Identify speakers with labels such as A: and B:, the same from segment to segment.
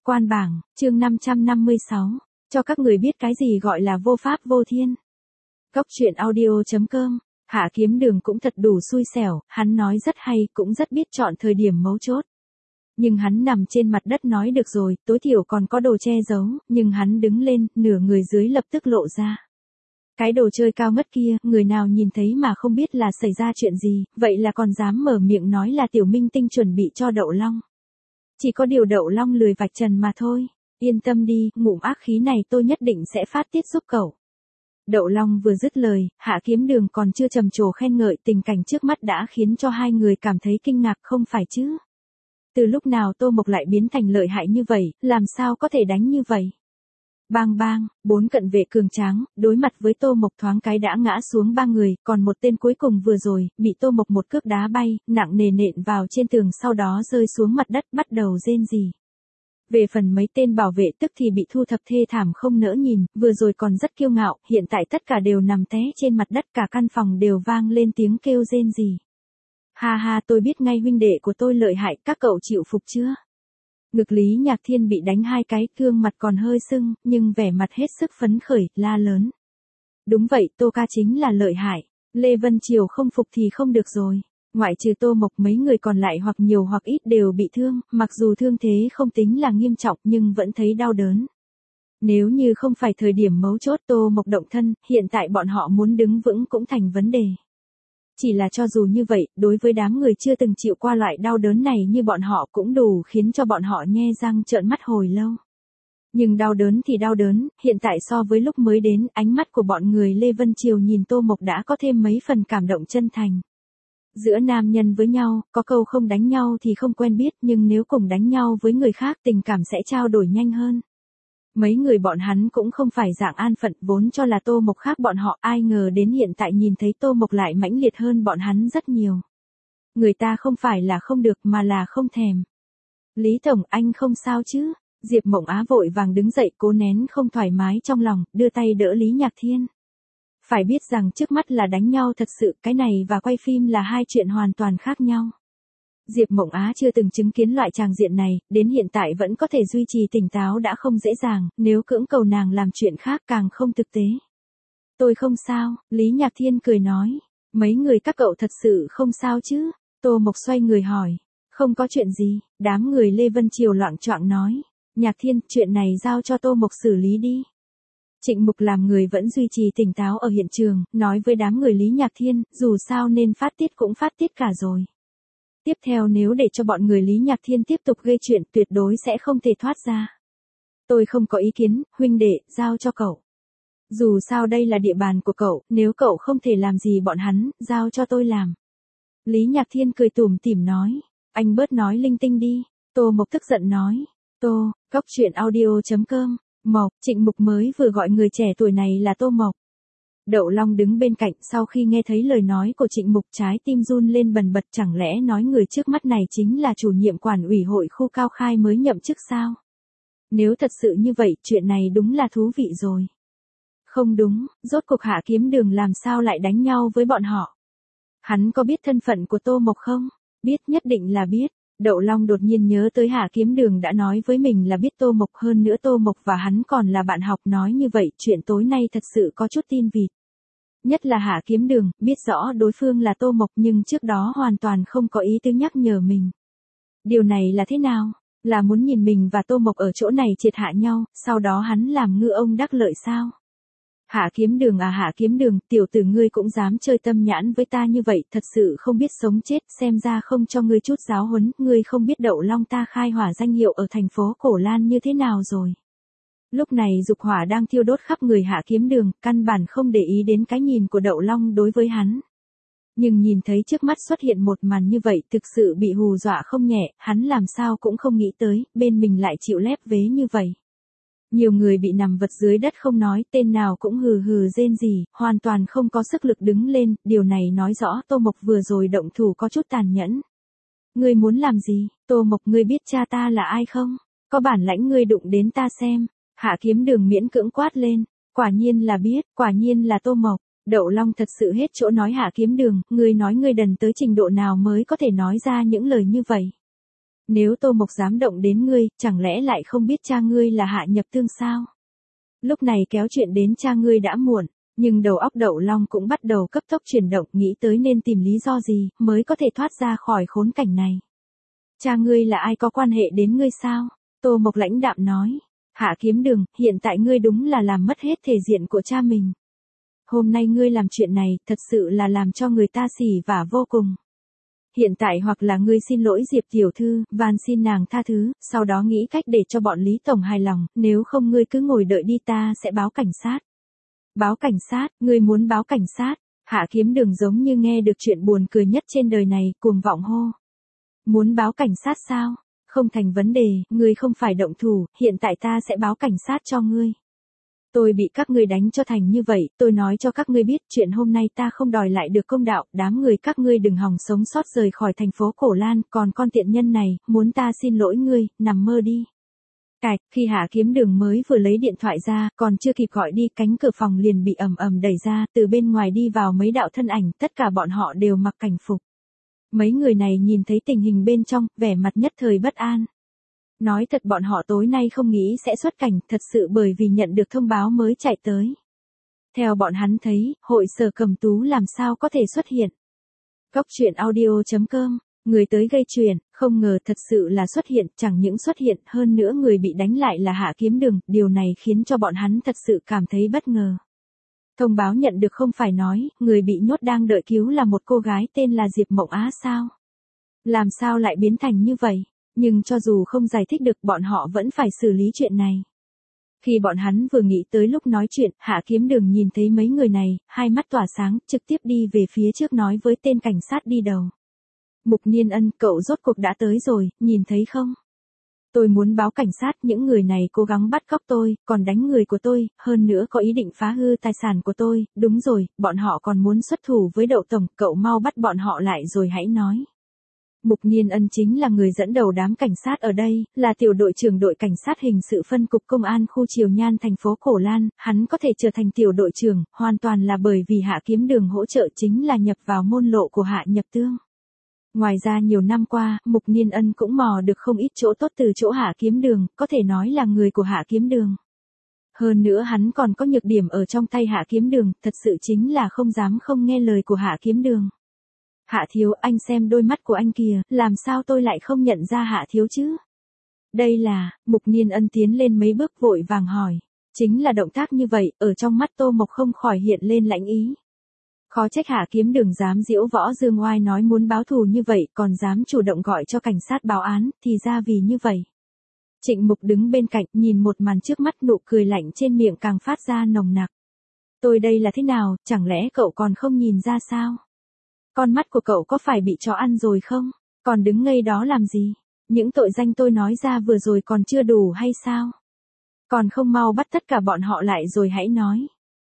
A: Quan bảng, chương 556. Cho các người biết cái gì gọi là vô pháp vô thiên. Góc truyện audio.com. Hạ Kiếm Đường cũng thật đủ xui xẻo, hắn nói rất hay, cũng rất biết chọn thời điểm mấu chốt. Nhưng hắn nằm trên mặt đất nói được rồi, tối thiểu còn có đồ che giấu, nhưng hắn đứng lên, nửa người dưới lập tức lộ ra. Cái đồ chơi cao ngất kia, người nào nhìn thấy mà không biết là xảy ra chuyện gì, vậy là còn dám mở miệng nói là Tiểu Minh Tinh chuẩn bị cho Đậu Long. Chỉ có điều Đậu Long lười vạch trần mà thôi. Yên tâm đi, ngụm ác khí này tôi nhất định sẽ phát tiết giúp cậu. Đậu Long vừa dứt lời, Hạ Kiếm Đường còn chưa trầm trồ khen ngợi, tình cảnh trước mắt đã khiến cho hai người cảm thấy kinh ngạc, không phải chứ. Từ lúc nào Tô Mộc lại biến thành lợi hại như vậy, làm sao có thể đánh như vậy? Bang bang, 4 cận vệ cường tráng, đối mặt với Tô Mộc thoáng cái đã ngã xuống 3 người, còn một tên cuối cùng vừa rồi, bị Tô Mộc một cước đá bay, nặng nề nện vào trên tường sau đó rơi xuống mặt đất bắt đầu rên rỉ. Về phần mấy tên bảo vệ tức thì bị thu thập thê thảm không nỡ nhìn, vừa rồi còn rất kiêu ngạo, hiện tại tất cả đều nằm té trên mặt đất, cả căn phòng đều vang lên tiếng kêu rên rỉ. Ha ha, tôi biết ngay huynh đệ của tôi lợi hại, các cậu chịu phục chưa? Ngực Lý Nhạc Thiên bị đánh 2 cái, gương mặt còn hơi sưng, nhưng vẻ mặt hết sức phấn khởi, la lớn. Đúng vậy, Tô ca chính là lợi hại. Lê Vân Triều không phục thì không được rồi. Ngoại trừ Tô Mộc, mấy người còn lại hoặc nhiều hoặc ít đều bị thương, mặc dù thương thế không tính là nghiêm trọng nhưng vẫn thấy đau đớn. Nếu như không phải thời điểm mấu chốt Tô Mộc động thân, hiện tại bọn họ muốn đứng vững cũng thành vấn đề. Chỉ là cho dù như vậy, đối với đám người chưa từng chịu qua loại đau đớn này như bọn họ cũng đủ khiến cho bọn họ nhe răng trợn mắt hồi lâu. Nhưng đau đớn thì đau đớn, hiện tại so với lúc mới đến, ánh mắt của bọn người Lê Vân Triều nhìn Tô Mộc đã có thêm mấy phần cảm động chân thành. Giữa nam nhân với nhau, có câu không đánh nhau thì không quen biết, nhưng nếu cùng đánh nhau với người khác tình cảm sẽ trao đổi nhanh hơn. Mấy người bọn hắn cũng không phải dạng an phận, vốn cho là Tô Mộc khác bọn họ, ai ngờ đến hiện tại nhìn thấy Tô Mộc lại mãnh liệt hơn bọn hắn rất nhiều. Người ta không phải là không được mà là không thèm. Lý Tổng, anh không sao chứ? Diệp Mộng Á vội vàng đứng dậy, cố nén không thoải mái trong lòng, đưa tay đỡ Lý Nhạc Thiên. Phải biết rằng trước mắt là đánh nhau thật sự, cái này và quay phim là hai chuyện hoàn toàn khác nhau. Diệp Mộng Á chưa từng chứng kiến loại tràng diện này, đến hiện tại vẫn có thể duy trì tỉnh táo đã không dễ dàng, nếu cưỡng cầu nàng làm chuyện khác càng không thực tế. Tôi không sao, Lý Nhạc Thiên cười nói. Mấy người các cậu thật sự không sao chứ? Tô Mộc xoay người hỏi. Không có chuyện gì, đám người Lê Vân Triều loạng choạng nói. Nhạc Thiên, chuyện này giao cho Tô Mộc xử lý đi. Trịnh Mục làm người vẫn duy trì tỉnh táo ở hiện trường, nói với đám người Lý Nhạc Thiên, dù sao nên phát tiết cũng phát tiết cả rồi. Tiếp theo nếu để cho bọn người Lý Nhạc Thiên tiếp tục gây chuyện tuyệt đối sẽ không thể thoát ra. Tôi không có ý kiến, huynh đệ, giao cho cậu. Dù sao đây là địa bàn của cậu, nếu cậu không thể làm gì bọn hắn, giao cho tôi làm. Lý Nhạc Thiên cười tủm tỉm nói, anh bớt nói linh tinh đi. Tô Mộc tức giận nói, Tô, góc truyện audio.com, Mộc, Trịnh Mục mới vừa gọi người trẻ tuổi này là Tô Mộc. Đậu Long đứng bên cạnh sau khi nghe thấy lời nói của Trịnh Mục trái tim run lên bần bật, chẳng lẽ nói người trước mắt này chính là chủ nhiệm quản ủy hội khu Cao Khai mới nhậm chức sao? Nếu thật sự như vậy, chuyện này đúng là thú vị rồi. Không đúng, rốt cuộc Hạ Kiếm Đường làm sao lại đánh nhau với bọn họ? Hắn có biết thân phận của Tô Mộc không? Biết, nhất định là biết. Đậu Long đột nhiên nhớ tới Hạ Kiếm Đường đã nói với mình là biết Tô Mộc, hơn nữa Tô Mộc và hắn còn là bạn học, nói như vậy chuyện tối nay thật sự có chút tin vịt. Nhất là Hạ Kiếm Đường, biết rõ đối phương là Tô Mộc nhưng trước đó hoàn toàn không có ý tứ nhắc nhở mình. Điều này là thế nào? Là muốn nhìn mình và Tô Mộc ở chỗ này triệt hạ nhau, sau đó hắn làm ngư ông đắc lợi sao? Hạ Kiếm Đường à, Hạ Kiếm Đường, tiểu tử ngươi cũng dám chơi tâm nhãn với ta như vậy, thật sự không biết sống chết, xem ra không cho ngươi chút giáo huấn, ngươi không biết Đậu Long ta khai hỏa danh hiệu ở thành phố Cổ Lan như thế nào rồi. Lúc này dục hỏa đang thiêu đốt khắp người Hạ Kiếm Đường, căn bản không để ý đến cái nhìn của Đậu Long đối với hắn. Nhưng nhìn thấy trước mắt xuất hiện một màn như vậy, thực sự bị hù dọa không nhẹ, hắn làm sao cũng không nghĩ tới, bên mình lại chịu lép vế như vậy. Nhiều người bị nằm vật dưới đất không nói, tên nào cũng hừ hừ rên rỉ, hoàn toàn không có sức lực đứng lên, điều này nói rõ Tô Mộc vừa rồi động thủ có chút tàn nhẫn. Ngươi muốn làm gì? Tô Mộc, ngươi biết cha ta là ai không? Có bản lãnh ngươi đụng đến ta xem. Hạ Kiếm Đường miễn cưỡng quát lên. Quả nhiên là biết, quả nhiên là Tô Mộc. Đậu Long thật sự hết chỗ nói. Hạ Kiếm Đường, ngươi nói ngươi đần tới trình độ nào mới có thể nói ra những lời như vậy? Nếu Tô Mộc dám động đến ngươi, chẳng lẽ lại không biết cha ngươi là Hạ Nhập Tương sao? Lúc này kéo chuyện đến cha ngươi đã muộn, nhưng đầu óc Đậu Long cũng bắt đầu cấp tốc chuyển động, nghĩ tới nên tìm lý do gì mới có thể thoát ra khỏi khốn cảnh này. Cha ngươi là ai, có quan hệ đến ngươi sao? Tô Mộc lãnh đạm nói. Hạ Kiếm Đường, hiện tại ngươi đúng là làm mất hết thể diện của cha mình. Hôm nay ngươi làm chuyện này, thật sự là làm cho người ta xỉ vả vô cùng. Hiện tại hoặc là ngươi xin lỗi Diệp tiểu thư, van xin nàng tha thứ, sau đó nghĩ cách để cho bọn Lý Tổng hài lòng, nếu không ngươi cứ ngồi đợi đi, ta sẽ báo cảnh sát. Báo cảnh sát, ngươi muốn báo cảnh sát? Hạ Kiếm Đường giống như nghe được chuyện buồn cười nhất trên đời này, cuồng vọng hô. Muốn báo cảnh sát sao? Không thành vấn đề, ngươi không phải động thủ, hiện tại ta sẽ báo cảnh sát cho ngươi. Tôi bị các ngươi đánh cho thành như vậy, tôi nói cho các ngươi biết, chuyện hôm nay ta không đòi lại được công đạo, đám người các ngươi đừng hòng sống sót rời khỏi thành phố Cổ Lan, còn con tiện nhân này, muốn ta xin lỗi ngươi, nằm mơ đi. Cạch, khi Hạ Kiếm Đường mới vừa lấy điện thoại ra, còn chưa kịp gọi đi, cánh cửa phòng liền bị ầm ầm đẩy ra, từ bên ngoài đi vào mấy đạo thân ảnh, tất cả bọn họ đều mặc cảnh phục. Mấy người này nhìn thấy tình hình bên trong, vẻ mặt nhất thời bất an. Nói thật, bọn họ tối nay không nghĩ sẽ xuất cảnh, thật sự bởi vì nhận được thông báo mới chạy tới. Theo bọn hắn thấy, hội Sở Cẩm Tú làm sao có thể xuất hiện. Cóc truyện audio.com, người tới gây chuyện, không ngờ thật sự là xuất hiện, chẳng những xuất hiện, hơn nữa người bị đánh lại là Hạ Kiếm Đường, điều này khiến cho bọn hắn thật sự cảm thấy bất ngờ. Thông báo nhận được không phải nói, người bị nhốt đang đợi cứu là một cô gái tên là Diệp Mộng Á sao? Làm sao lại biến thành như vậy? Nhưng cho dù không giải thích được, bọn họ vẫn phải xử lý chuyện này. Khi bọn hắn vừa nghĩ tới lúc nói chuyện, Hạ Kiếm Đường nhìn thấy mấy người này, hai mắt tỏa sáng, trực tiếp đi về phía trước nói với tên cảnh sát đi đầu. Mục Niên Ân, cậu rốt cuộc đã tới rồi, nhìn thấy không? Tôi muốn báo cảnh sát, những người này cố gắng bắt cóc tôi, còn đánh người của tôi, hơn nữa có ý định phá hư tài sản của tôi, đúng rồi, bọn họ còn muốn xuất thủ với Đậu Tổng, cậu mau bắt bọn họ lại rồi hãy nói. Mục Niên Ân chính là người dẫn đầu đám cảnh sát ở đây, là tiểu đội trưởng đội cảnh sát hình sự phân cục công an khu Triều Nhan thành phố Cổ Lan, hắn có thể trở thành tiểu đội trưởng, hoàn toàn là bởi vì Hạ Kiếm Đường hỗ trợ, chính là nhập vào môn lộ của Hạ Nhập Tương. Ngoài ra nhiều năm qua, Mục Niên Ân cũng mò được không ít chỗ tốt từ chỗ Hạ Kiếm Đường, có thể nói là người của Hạ Kiếm Đường. Hơn nữa hắn còn có nhược điểm ở trong tay Hạ Kiếm Đường, thật sự chính là không dám không nghe lời của Hạ Kiếm Đường. Hạ thiếu, anh xem đôi mắt của anh kìa, làm sao tôi lại không nhận ra Hạ thiếu chứ? Đây là, Mục Niên Ân tiến lên mấy bước vội vàng hỏi. Chính là động tác như vậy, ở trong mắt Tô Mộc không khỏi hiện lên lãnh ý. Khó trách Hạ Kiếm Đường dám diễu võ dương oai nói muốn báo thù như vậy, còn dám chủ động gọi cho cảnh sát báo án, thì ra vì như vậy. Trịnh Mục đứng bên cạnh, nhìn một màn trước mắt, nụ cười lạnh trên miệng càng phát ra nồng nặc. Tôi đây là thế nào, chẳng lẽ cậu còn không nhìn ra sao? Con mắt của cậu có phải bị chó ăn rồi không? Còn đứng ngây đó làm gì? Những tội danh tôi nói ra vừa rồi còn chưa đủ hay sao? Còn không mau bắt tất cả bọn họ lại rồi hãy nói.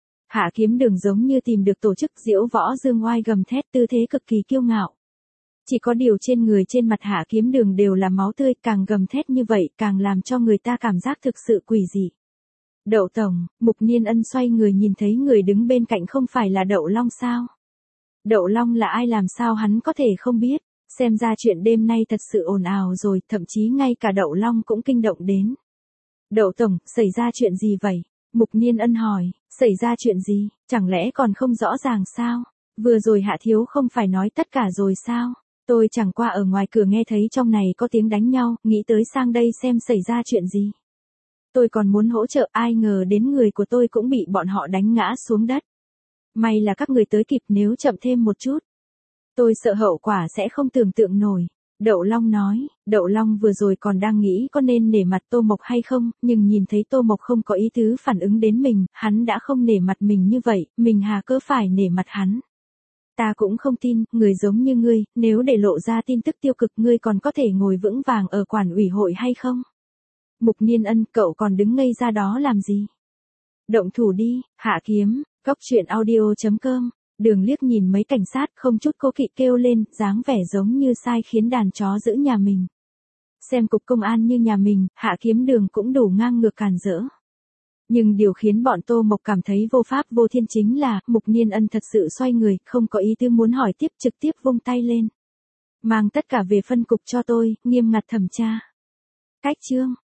A: Hạ Kiếm Đường giống như tìm được tổ chức diễu võ dương oai, gầm thét, tư thế cực kỳ kiêu ngạo. Chỉ có điều trên người trên mặt Hạ Kiếm Đường đều là máu tươi, càng gầm thét như vậy càng làm cho người ta cảm giác thực sự quỷ dị. Đậu Tổng, Mục Niên Ân xoay người nhìn thấy người đứng bên cạnh không phải là Đậu Long sao? Đậu Long là ai, làm sao hắn có thể không biết, xem ra chuyện đêm nay thật sự ồn ào rồi, thậm chí ngay cả Đậu Long cũng kinh động đến. Đậu Tổng, xảy ra chuyện gì vậy? Mục Niên Ân hỏi, xảy ra chuyện gì, chẳng lẽ còn không rõ ràng sao? Vừa rồi Hạ thiếu không phải nói tất cả rồi sao? Tôi chẳng qua ở ngoài cửa nghe thấy trong này có tiếng đánh nhau, nghĩ tới sang đây xem xảy ra chuyện gì. Tôi còn muốn hỗ trợ, ai ngờ đến người của tôi cũng bị bọn họ đánh ngã xuống đất. May là các người tới kịp, nếu chậm thêm một chút, tôi sợ hậu quả sẽ không tưởng tượng nổi. Đậu Long nói, Đậu Long vừa rồi còn đang nghĩ có nên nể mặt Tô Mộc hay không, nhưng nhìn thấy Tô Mộc không có ý tứ phản ứng đến mình, hắn đã không nể mặt mình như vậy, mình hà cớ phải nể mặt hắn. Ta cũng không tin, người giống như ngươi, nếu để lộ ra tin tức tiêu cực, ngươi còn có thể ngồi vững vàng ở quản ủy hội hay không? Mục Niên Ân, cậu còn đứng ngây ra đó làm gì? Động thủ đi, Hạ Kiếm. Cóc truyện audio.com, Đường liếc nhìn mấy cảnh sát không chút cố kỵ kêu lên, dáng vẻ giống như sai khiến đàn chó giữ nhà mình. Xem cục công an như nhà mình, Hạ Kiếm Đường cũng đủ ngang ngược càn rỡ. Nhưng điều khiến bọn Tô Mộc cảm thấy vô pháp vô thiên chính là, Mục Niên Ân thật sự xoay người, không có ý tư muốn hỏi tiếp, trực tiếp vung tay lên. Mang tất cả về phân cục cho tôi, nghiêm ngặt thẩm tra. Cách chương